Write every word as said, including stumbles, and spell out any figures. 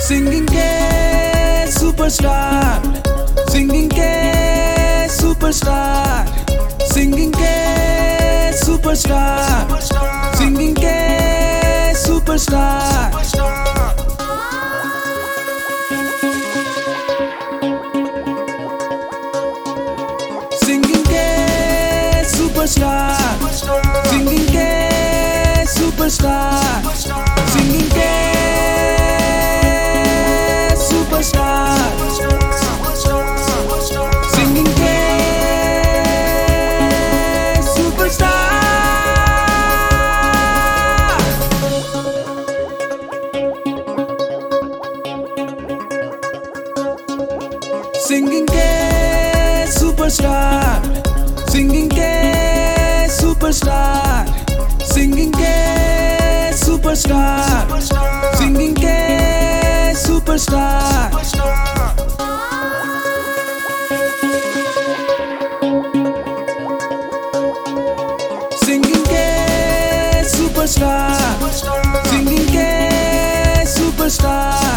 Singing के superstar, singing के superstar, singing के superstar, singing के superstar. Singing के superstar, singing के superstar, singing के superstar, singing के superstar. Singing के superstar, singing के superstar, singing के superstar, singing के superstar. Singing के superstar, singing के superstar,